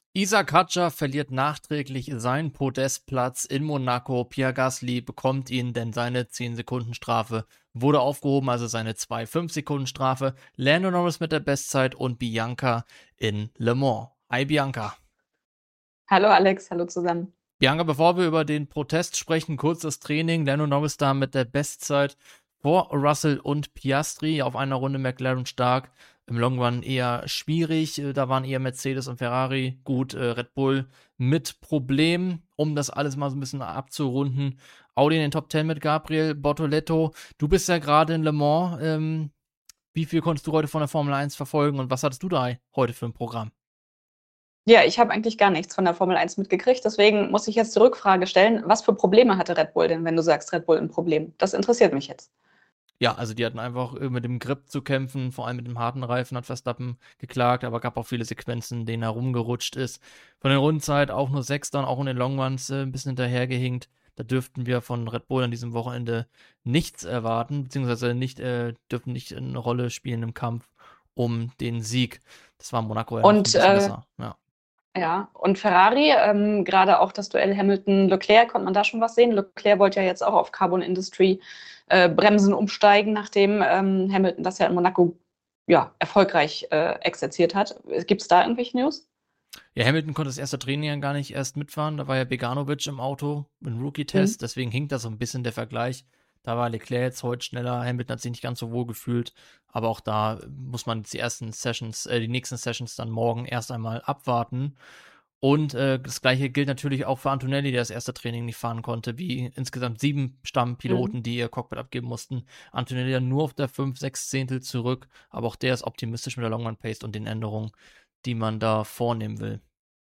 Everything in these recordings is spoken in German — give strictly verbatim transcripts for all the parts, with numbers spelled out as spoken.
Isack Hadjar verliert nachträglich seinen Podestplatz in Monaco. Pierre Gasly bekommt ihn, denn seine zehn-Sekunden-Strafe wurde aufgehoben, also seine zwei fünf-Sekunden-Strafe. Lando Norris mit der Bestzeit und Bianca in Le Mans. Hi Bianca. Hallo Alex, hallo zusammen. Bianca, bevor wir über den Protest sprechen, kurz das Training. Lando Norris da mit der Bestzeit vor Russell und Piastri auf einer Runde McLaren stark. Im Long Run eher schwierig. Da waren eher Mercedes und Ferrari gut. Äh, Red Bull mit Problemen, um das alles mal so ein bisschen abzurunden. Audi in den Top Ten mit Gabriel Bortoleto. Du bist ja gerade in Le Mans. Ähm, wie viel konntest du heute von der Formel eins verfolgen und was hattest du da heute für ein Programm? Ja, ich habe eigentlich gar nichts von der Formel eins mitgekriegt, deswegen muss ich jetzt die Rückfrage stellen, was für Probleme hatte Red Bull denn, wenn du sagst, Red Bull ein Problem? Das interessiert mich jetzt. Ja, also die hatten einfach äh, mit dem Grip zu kämpfen, vor allem mit dem harten Reifen hat Verstappen geklagt, aber gab auch viele Sequenzen, in denen er rumgerutscht ist. Von der Rundenzeit auch nur sechs, dann auch in den Longruns äh, ein bisschen hinterhergehinkt. Da dürften wir von Red Bull an diesem Wochenende nichts erwarten, beziehungsweise nicht, äh, dürfen nicht eine Rolle spielen im Kampf um den Sieg. Das war in Monaco ja noch ein Und bisschen äh, besser, ja. ja, und Ferrari, ähm, gerade auch das Duell Hamilton-Leclerc, konnte man da schon was sehen? Leclerc wollte ja jetzt auch auf Carbon Industry äh, Bremsen umsteigen, nachdem ähm, Hamilton das ja in Monaco ja, erfolgreich äh, exerziert hat. Gibt es da irgendwelche News? Ja, Hamilton konnte das erste Training ja gar nicht erst mitfahren. Da war ja Beganovic im Auto im Hm. Rookie-Test. Deswegen hinkt da so ein bisschen der Vergleich. Da war Leclerc jetzt heute schneller. Hamilton hat sich nicht ganz so wohl gefühlt. Aber auch da muss man die ersten Sessions, äh, die nächsten Sessions dann morgen erst einmal abwarten. Und äh, das gleiche gilt natürlich auch für Antonelli, der das erste Training nicht fahren konnte, wie insgesamt sieben Hm. Stammpiloten, die ihr Cockpit abgeben mussten. Antonelli dann nur auf der fünf, sechs Zehntel zurück, aber auch der ist optimistisch mit der Longman Pace und den Änderungen, die man da vornehmen will.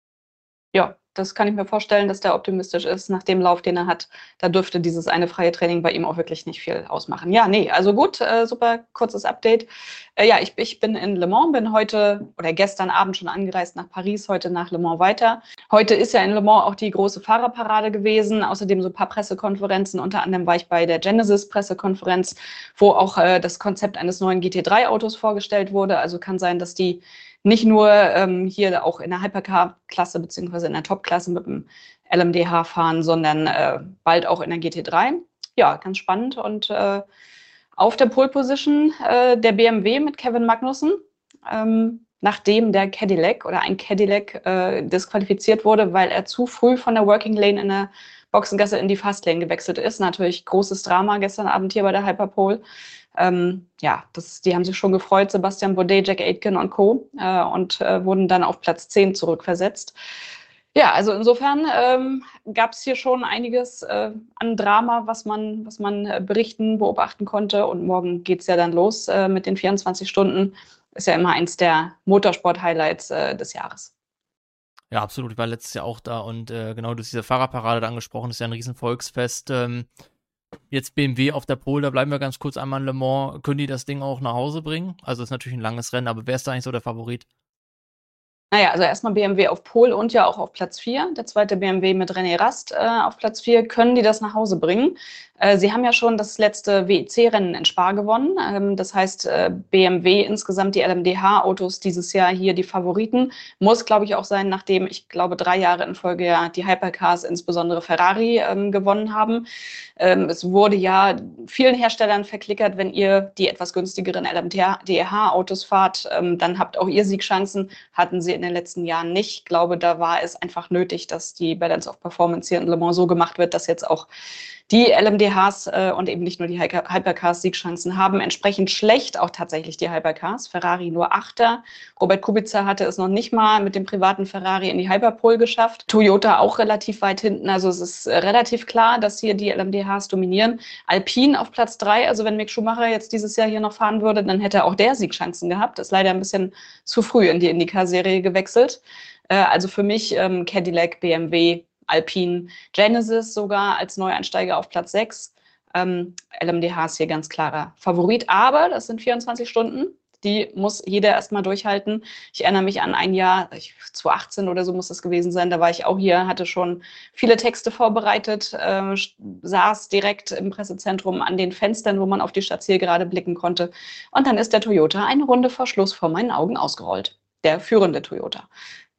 Ja, das kann ich mir vorstellen, dass der optimistisch ist. Nach dem Lauf, den er hat, da dürfte dieses eine freie Training bei ihm auch wirklich nicht viel ausmachen. Ja, nee, also gut, äh, super kurzes Update. Äh, ja, ich, ich bin in Le Mans, bin heute oder gestern Abend schon angereist nach Paris, heute nach Le Mans weiter. Heute ist ja in Le Mans auch die große Fahrerparade gewesen, außerdem so ein paar Pressekonferenzen. Unter anderem war ich bei der Genesis-Pressekonferenz, wo auch äh, das Konzept eines neuen G T drei Autos vorgestellt wurde. Also kann sein, dass die nicht nur ähm, hier auch in der Hypercar-Klasse beziehungsweise in der Top-Klasse mit dem L M D H fahren, sondern äh, bald auch in der G T drei. Ja, ganz spannend. Und äh, auf der Pole Position äh, der B M W mit Kevin Magnussen, ähm, nachdem der Cadillac oder ein Cadillac äh, disqualifiziert wurde, weil er zu früh von der Working Lane in der Boxengasse in die Fastlane gewechselt ist. Natürlich großes Drama gestern Abend hier bei der Hyperpole. Ähm, ja, das, die haben sich schon gefreut, Sebastian Bourdais, Jack Aitken und Co. Äh, und äh, wurden dann auf Platz zehn zurückversetzt. Ja, also insofern ähm, gab es hier schon einiges äh, an Drama, was man, was man äh, berichten, beobachten konnte. Und morgen geht es ja dann los äh, mit den vierundzwanzig Stunden. Ist ja immer eins der Motorsport-Highlights äh, des Jahres. Ja, absolut. Ich war letztes Jahr auch da und äh, genau, du hast diese Fahrerparade da angesprochen, ist ja ein Riesenvolksfest. Ähm, jetzt B M W auf der Pole, da bleiben wir ganz kurz einmal in Le Mans. Können die das Ding auch nach Hause bringen? Also ist natürlich ein langes Rennen, aber wer ist da eigentlich so der Favorit? Naja, also erstmal B M W auf Pole und ja auch auf Platz vier. Der zweite B M W mit René Rast äh, auf Platz vier. Können die das nach Hause bringen? Äh, sie haben ja schon das letzte W E C-Rennen in Spa gewonnen. Ähm, das heißt, äh, B M W insgesamt die L M D H-Autos dieses Jahr hier die Favoriten. Muss, glaube ich, auch sein, nachdem ich glaube, drei Jahre in Folge ja die Hypercars, insbesondere Ferrari, ähm, gewonnen haben. Ähm, es wurde ja vielen Herstellern verklickert, wenn ihr die etwas günstigeren L M D H-Autos fahrt, ähm, dann habt auch ihr Siegchancen. Hatten sie in den letzten Jahren nicht. Ich glaube, da war es einfach nötig, dass die Balance of Performance hier in Le Mans so gemacht wird, dass jetzt auch die L M D Hs äh, und eben nicht nur die Hypercars Siegchancen haben. Entsprechend schlecht auch tatsächlich die Hypercars. Ferrari nur Achter. Robert Kubica hatte es noch nicht mal mit dem privaten Ferrari in die Hyperpole geschafft. Toyota auch relativ weit hinten. Also es ist äh, relativ klar, dass hier die L M D Hs dominieren. Alpine auf Platz drei. Also wenn Mick Schumacher jetzt dieses Jahr hier noch fahren würde, dann hätte auch der Siegchancen gehabt. Ist leider ein bisschen zu früh in die IndyCar-Serie gewechselt. Äh, also für mich ähm, Cadillac, B M W, Alpine, Genesis sogar als Neueinsteiger auf Platz sechs. Ähm, L M D H ist hier ganz klarer Favorit, aber das sind vierundzwanzig Stunden. Die muss jeder erstmal durchhalten. Ich erinnere mich an ein Jahr, zwanzig achtzehn oder so muss das gewesen sein, da war ich auch hier, hatte schon viele Texte vorbereitet, äh, saß direkt im Pressezentrum an den Fenstern, wo man auf die Stadtzielgerade blicken konnte. Und dann ist der Toyota eine Runde vor Schluss vor meinen Augen ausgerollt. Der führende Toyota.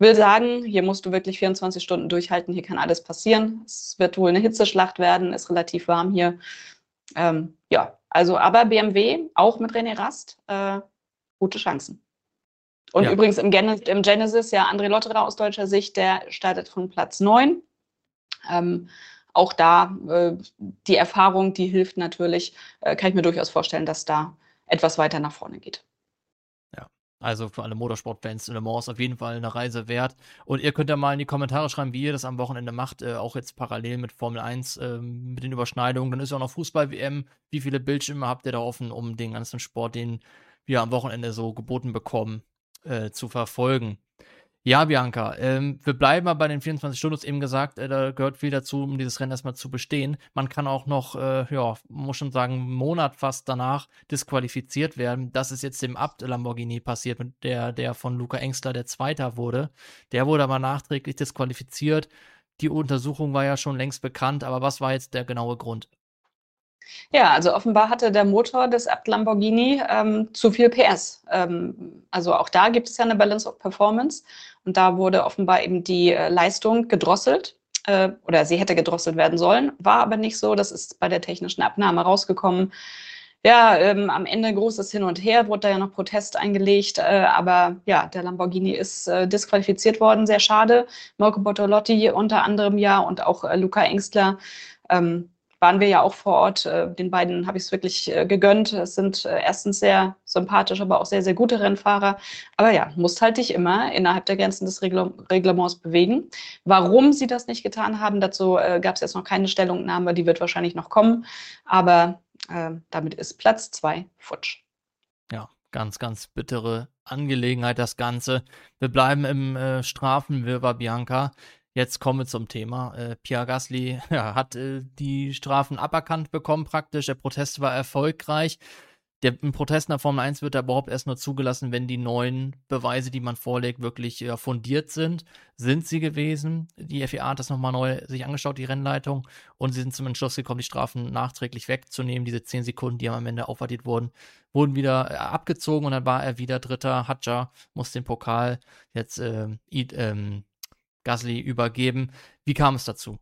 will sagen, hier musst du wirklich vierundzwanzig Stunden durchhalten, hier kann alles passieren. Es wird wohl eine Hitzeschlacht werden, ist relativ warm hier. Ähm, ja, also aber B M W, auch mit René Rast, äh, gute Chancen. Und Ja. übrigens im, Gen im Genesis, ja, André Lotterer aus deutscher Sicht, der startet von Platz neun. Ähm, auch da, äh, die Erfahrung, die hilft natürlich, äh, kann ich mir durchaus vorstellen, dass da etwas weiter nach vorne geht. Ja, also für alle Motorsportfans Le Mans auf jeden Fall eine Reise wert. Und ihr könnt ja mal in die Kommentare schreiben, wie ihr das am Wochenende macht, äh, auch jetzt parallel mit Formel eins, ähm, mit den Überschneidungen. Dann ist ja auch noch Fußball-W M. Wie viele Bildschirme habt ihr da offen, um den ganzen Sport, den wir am Wochenende so geboten bekommen, äh, zu verfolgen? Ja, Bianca, ähm, wir bleiben mal bei den vierundzwanzig Stunden, du hast eben gesagt, äh, da gehört viel dazu, um dieses Rennen erstmal zu bestehen. Man kann auch noch, äh, ja, muss schon sagen, einen Monat fast danach disqualifiziert werden. Das ist jetzt dem Abt Lamborghini passiert, mit der, der von Luca Engstler der Zweiter wurde. Der wurde aber nachträglich disqualifiziert. Die Untersuchung war ja schon längst bekannt, aber was war jetzt der genaue Grund? Ja, also offenbar hatte der Motor des Abt Lamborghini ähm, zu viel P S. Ähm, also auch da gibt es ja eine Balance of Performance und da wurde offenbar eben die äh, Leistung gedrosselt äh, oder sie hätte gedrosselt werden sollen, war aber nicht so. Das ist bei der technischen Abnahme rausgekommen. Ja, ähm, am Ende großes Hin und Her, wurde da ja noch Protest eingelegt, äh, aber ja, der Lamborghini ist äh, disqualifiziert worden, sehr schade. Marco Bortolotti unter anderem ja und auch äh, Luca Engstler. Ähm, waren wir ja auch vor Ort. Äh, den beiden habe ich es wirklich äh, gegönnt. Es sind äh, erstens sehr sympathisch, aber auch sehr, sehr gute Rennfahrer. Aber ja, musst halt dich immer innerhalb der Grenzen des Regl Reglements bewegen. Warum sie das nicht getan haben, dazu äh, gab es jetzt noch keine Stellungnahme. Die wird wahrscheinlich noch kommen. Aber äh, damit ist Platz zwei futsch. Ja, ganz, ganz bittere Angelegenheit, das Ganze. Wir bleiben im äh, Strafenwirrwarr, Bianca. Jetzt kommen wir zum Thema. Äh, Pierre Gasly ja, hat äh, die Strafen aberkannt bekommen praktisch. Der Protest war erfolgreich. Der ein Protest in der Formel eins wird da überhaupt erst nur zugelassen, wenn die neuen Beweise, die man vorlegt, wirklich ja, fundiert sind. Sind sie gewesen? Die F I A hat das nochmal neu sich angeschaut, die Rennleitung, und sie sind zum Entschluss gekommen, die Strafen nachträglich wegzunehmen. Diese zehn Sekunden, die am Ende aufaddiert wurden, wurden wieder äh, abgezogen und dann war er wieder Dritter. Hadjar muss den Pokal jetzt äh, ähm, Gasly übergeben. Wie kam es dazu?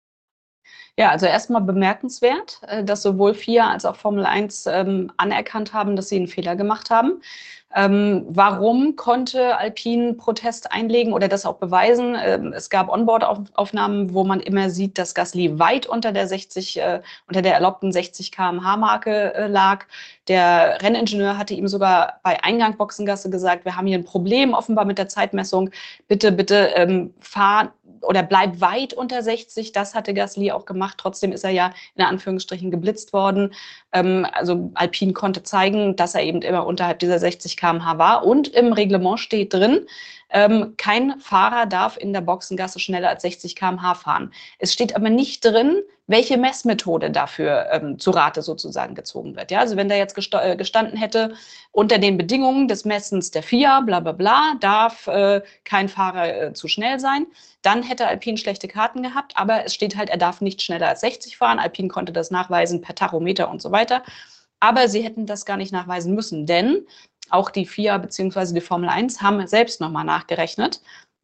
Ja, also erstmal bemerkenswert, äh, dass sowohl F I A als auch Formel eins ähm, anerkannt haben, dass sie einen Fehler gemacht haben. Ähm, warum konnte Alpine Protest einlegen oder das auch beweisen? Ähm, es gab Onboard-Aufnahmen, wo man immer sieht, dass Gasly weit unter der sechzig, äh, unter der erlaubten sechzig Kilometer pro Stunde Marke äh, lag. Der Renningenieur hatte ihm sogar bei Eingang Boxengasse gesagt, wir haben hier ein Problem offenbar mit der Zeitmessung. Bitte, bitte ähm, fahr oder bleib weit unter sechzig. Das hatte Gasly auch gemacht. Trotzdem ist er ja in Anführungsstrichen geblitzt worden. Ähm, also Alpine konnte zeigen, dass er eben immer unterhalb dieser sechzig Kilometer pro Stunde war. Und im Reglement steht drin, ähm, kein Fahrer darf in der Boxengasse schneller als sechzig Kilometer pro Stunde fahren. Es steht aber nicht drin, welche Messmethode dafür ähm, zu Rate sozusagen gezogen wird. Ja, also wenn da jetzt gestanden hätte, unter den Bedingungen des Messens der F I A, bla bla bla, darf äh, kein Fahrer äh, zu schnell sein, dann hätte Alpine schlechte Karten gehabt, aber es steht halt, er darf nicht schneller als sechzig fahren. Alpine konnte das nachweisen per Tachometer und so weiter. Aber sie hätten das gar nicht nachweisen müssen, denn auch die F I A bzw. die Formel eins haben selbst nochmal nachgerechnet.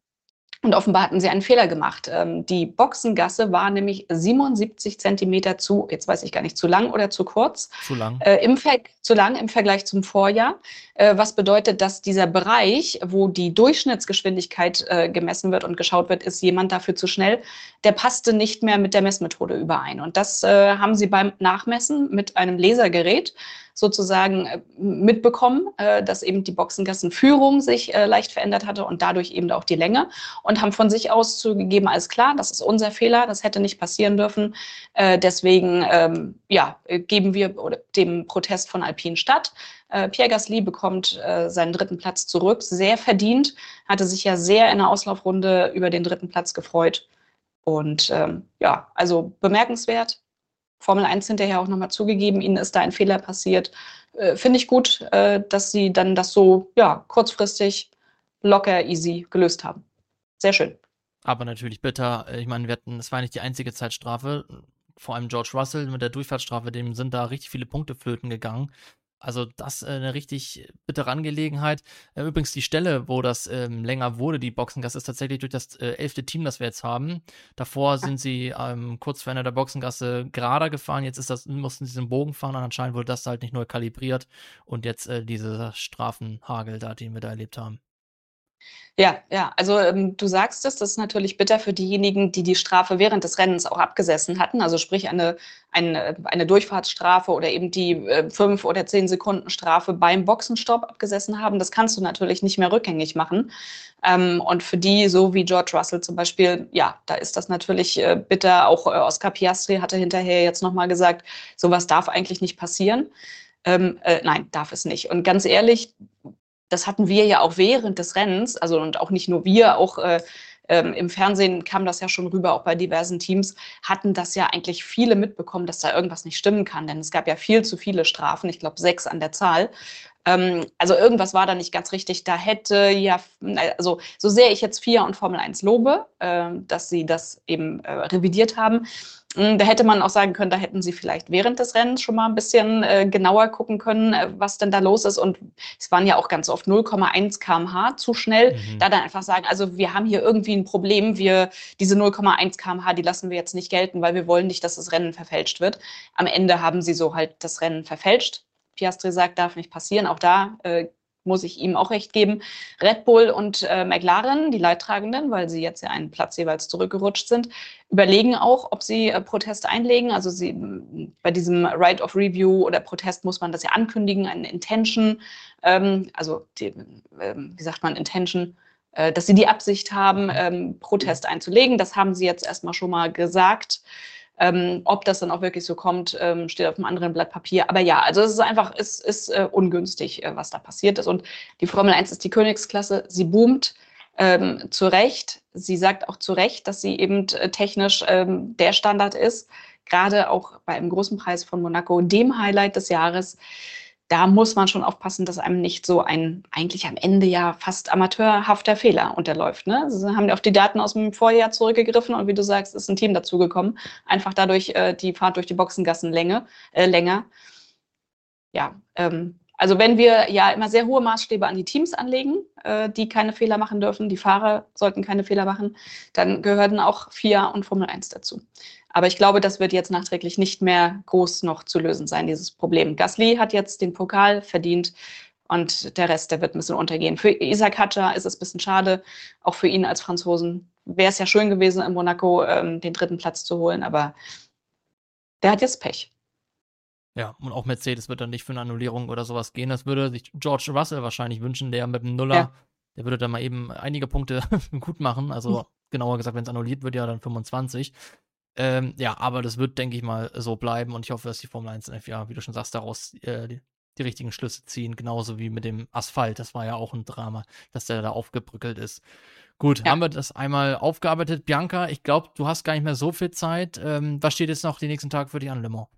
Und offenbar hatten sie einen Fehler gemacht. Ähm, die Boxengasse war nämlich siebenundsiebzig Zentimeter zu, jetzt weiß ich gar nicht, zu lang oder zu kurz. Zu lang. Äh, im Ver zu lang im Vergleich zum Vorjahr. Äh, was bedeutet, dass dieser Bereich, wo die Durchschnittsgeschwindigkeit äh, gemessen wird und geschaut wird, ist jemand dafür zu schnell, der passte nicht mehr mit der Messmethode überein. Und das äh, haben sie beim Nachmessen mit einem Lasergerät sozusagen äh, mitbekommen, äh, dass eben die Boxengassenführung sich äh, leicht verändert hatte und dadurch eben auch die Länge, und haben von sich aus zugegeben, alles klar, das ist unser Fehler, das hätte nicht passieren dürfen. Äh, deswegen ähm, ja, geben wir oder dem Protest von Alpine statt. Äh, Pierre Gasly bekommt äh, seinen dritten Platz zurück, sehr verdient, hatte sich ja sehr in der Auslaufrunde über den dritten Platz gefreut. Und ähm, ja, also bemerkenswert. Formel eins hinterher auch nochmal zugegeben, ihnen ist da ein Fehler passiert. Äh, Finde ich gut, äh, dass sie dann das so ja, kurzfristig, locker, easy gelöst haben. Sehr schön. Aber natürlich bitter. Ich meine, wir hatten, das war nicht die einzige Zeitstrafe. Vor allem George Russell mit der Durchfahrtsstrafe, dem sind da richtig viele Punkte flöten gegangen. Also das äh, eine richtig bittere Angelegenheit. Äh, übrigens die Stelle, wo das ähm, länger wurde, die Boxengasse, ist tatsächlich durch das äh, elfte Team, das wir jetzt haben. Davor sind sie ähm, kurz vor Ende der Boxengasse gerader gefahren. Jetzt ist das, mussten sie diesen Bogen fahren und anscheinend wurde das halt nicht neu kalibriert. Und jetzt äh, dieser Strafenhagel da, den wir da erlebt haben. Ja, ja, also ähm, du sagst es, das ist natürlich bitter für diejenigen, die die Strafe während des Rennens auch abgesessen hatten, also sprich eine, eine, eine Durchfahrtsstrafe oder eben die äh, fünf oder zehn Sekunden Strafe beim Boxenstopp abgesessen haben. Das kannst du natürlich nicht mehr rückgängig machen. Ähm, und für die, so wie George Russell zum Beispiel, ja, da ist das natürlich äh, bitter. Auch äh, Oscar Piastri hatte hinterher jetzt nochmal gesagt, sowas darf eigentlich nicht passieren. Ähm, äh, nein, darf es nicht. Und ganz ehrlich, das hatten wir ja auch während des Rennens, also und auch nicht nur wir, auch äh, ähm, im Fernsehen kam das ja schon rüber, auch bei diversen Teams, hatten das ja eigentlich viele mitbekommen, dass da irgendwas nicht stimmen kann, denn es gab ja viel zu viele Strafen, ich glaube sechs an der Zahl. Ähm, also irgendwas war da nicht ganz richtig. Da hätte ja, also so sehr ich jetzt F I A und Formel eins lobe, äh, dass sie das eben äh, revidiert haben, da hätte man auch sagen können, da hätten sie vielleicht während des Rennens schon mal ein bisschen äh, genauer gucken können, äh, was denn da los ist. Und es waren ja auch ganz oft null Komma eins Kilometer pro Stunde zu schnell. Mhm. Da dann einfach sagen, also wir haben hier irgendwie ein Problem, wir, diese null Komma eins Kilometer pro Stunde, die lassen wir jetzt nicht gelten, weil wir wollen nicht, dass das Rennen verfälscht wird. Am Ende haben sie so halt das Rennen verfälscht. Piastri sagt, darf nicht passieren. Auch da äh, muss ich ihm auch recht geben. Red Bull und äh, McLaren, die Leidtragenden, weil sie jetzt ja einen Platz jeweils zurückgerutscht sind, überlegen auch, ob sie äh, Protest einlegen. Also sie, bei diesem Right of Review oder Protest muss man das ja ankündigen, eine Intention, ähm, also die, ähm, wie sagt man, Intention, äh, dass sie die Absicht haben, ähm, Protest einzulegen. Das haben sie jetzt erstmal schon mal gesagt. Ähm, ob das dann auch wirklich so kommt, ähm, steht auf einem anderen Blatt Papier. Aber ja, also es ist einfach, es ist äh, ungünstig, äh, was da passiert ist. Und die Formel eins ist die Königsklasse. Sie boomt ähm, zu Recht. Sie sagt auch zu Recht, dass sie eben äh, technisch ähm, der Standard ist. Gerade auch bei einem großen Preis von Monaco, dem Highlight des Jahres. Da muss man schon aufpassen, dass einem nicht so ein eigentlich am Ende ja fast amateurhafter Fehler unterläuft. Ne? Sie haben auf die Daten aus dem Vorjahr zurückgegriffen und wie du sagst, ist ein Team dazugekommen. Einfach dadurch äh, die Fahrt durch die Boxengassen Länge, äh, länger. Ja, ähm, also wenn wir ja immer sehr hohe Maßstäbe an die Teams anlegen, äh, die keine Fehler machen dürfen, die Fahrer sollten keine Fehler machen, dann gehören auch F I A und Formel eins dazu. Aber ich glaube, das wird jetzt nachträglich nicht mehr groß noch zu lösen sein, dieses Problem. Gasly hat jetzt den Pokal verdient und der Rest, der wird ein bisschen untergehen. Für Isaac Hadjar ist es ein bisschen schade, auch für ihn als Franzosen. Wäre es ja schön gewesen, in Monaco ähm, den dritten Platz zu holen, aber der hat jetzt Pech. Ja, und auch Mercedes wird dann nicht für eine Annullierung oder sowas gehen. Das würde sich George Russell wahrscheinlich wünschen, der mit dem Nuller, Ja. der würde dann mal eben einige Punkte gut machen. Also genauer gesagt, wenn es annulliert wird, ja dann fünfundzwanzig. Ähm, ja, aber das wird, denke ich mal, so bleiben und ich hoffe, dass die Formel eins und F I A, wie du schon sagst, daraus äh, die, die richtigen Schlüsse ziehen, genauso wie mit dem Asphalt. Das war ja auch ein Drama, dass der da aufgebrückelt ist. Gut, Ja. haben wir das einmal aufgearbeitet. Bianca, ich glaube, du hast gar nicht mehr so viel Zeit. Ähm, was steht jetzt noch die nächsten Tage für dich an, Le Mans?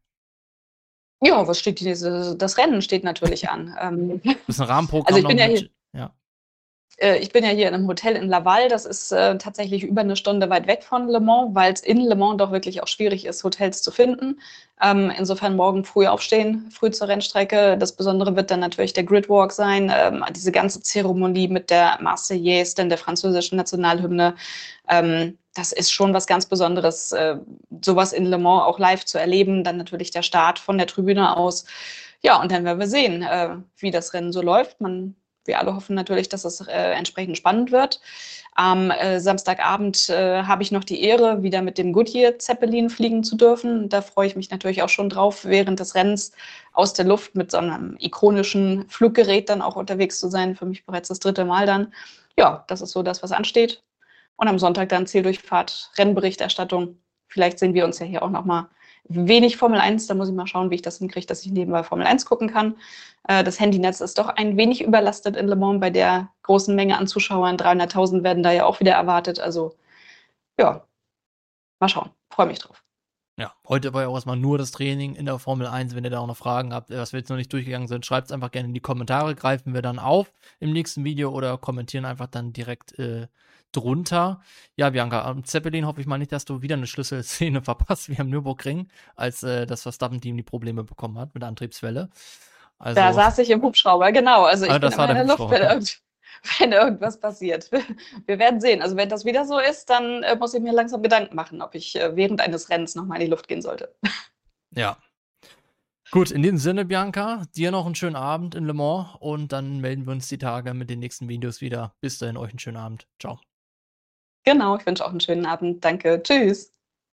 Ja, was steht diese, das Rennen steht natürlich an. Ähm, Bisschen Rahmenprogramm also ich noch bin ja mit, hier, ja. äh, ich bin ja hier in einem Hotel in Laval. Das ist äh, tatsächlich über eine Stunde weit weg von Le Mans, weil es in Le Mans doch wirklich auch schwierig ist, Hotels zu finden. Ähm, insofern morgen früh aufstehen, früh zur Rennstrecke. Das Besondere wird dann natürlich der Gridwalk sein, ähm, diese ganze Zeremonie mit der Marseillaise, denn der französischen Nationalhymne. Ähm, das ist schon was ganz Besonderes, äh, sowas in Le Mans auch live zu erleben. Dann natürlich der Start von der Tribüne aus. Ja, und dann werden wir sehen, äh, wie das Rennen so läuft. Man, wir alle hoffen natürlich, dass es äh, entsprechend spannend wird. Am äh, Samstagabend äh, habe ich noch die Ehre, wieder mit dem Goodyear Zeppelin fliegen zu dürfen. Da freue ich mich natürlich auch schon drauf, während des Rennens aus der Luft mit so einem ikonischen Fluggerät dann auch unterwegs zu sein. Für mich bereits das dritte Mal dann. Ja, das ist so das, was ansteht. Und am Sonntag dann Zieldurchfahrt, Rennberichterstattung. Vielleicht sehen wir uns ja hier auch noch mal wenig Formel eins. Da muss ich mal schauen, wie ich das hinkriege, dass ich nebenbei Formel eins gucken kann. Äh, das Handynetz ist doch ein wenig überlastet in Le Mans bei der großen Menge an Zuschauern. dreihunderttausend werden da ja auch wieder erwartet. Also ja, mal schauen. Freue mich drauf. Ja, heute war ja auch erstmal nur das Training in der Formel eins. Wenn ihr da auch noch Fragen habt, was wir jetzt noch nicht durchgegangen sind, schreibt es einfach gerne in die Kommentare. Greifen wir dann auf im nächsten Video oder kommentieren einfach dann direkt äh, drunter. Ja, Bianca, am Zeppelin hoffe ich mal nicht, dass du wieder eine Schlüsselszene verpasst wie am Nürburgring, als äh, das Verstappen-Team die Probleme bekommen hat mit der Antriebswelle. Da Also, saß ich im Hubschrauber, genau. Also ah, ich bin das war immer in der der Luft, wenn, Hubschrauber. irgend, wenn irgendwas passiert. Wir werden sehen. Also wenn das wieder so ist, dann äh, muss ich mir langsam Gedanken machen, ob ich äh, während eines Rennens nochmal in die Luft gehen sollte. Ja. Gut, in diesem Sinne, Bianca, dir noch einen schönen Abend in Le Mans und dann melden wir uns die Tage mit den nächsten Videos wieder. Bis dahin, euch einen schönen Abend. Ciao. Genau, ich wünsche auch einen schönen Abend. Danke. Tschüss.